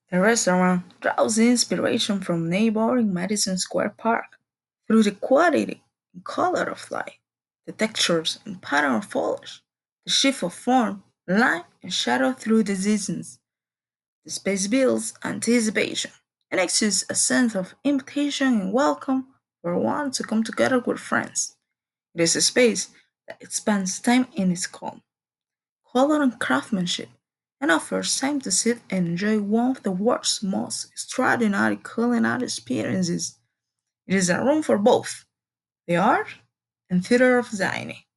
The restaurant draws inspiration from neighboring Madison Square Park through the quality and color of light, the textures and pattern of foliage, the shift of form, light, and shadow through the seasons. The space builds anticipation and exudes a sense of invitation and welcome for one to come together with friends. It is a space that expands time in its calm, color, and craftsmanship, and offers time to sit and enjoy one of the world's most extraordinary culinary experiences. It is a room for both the art and theater of dining.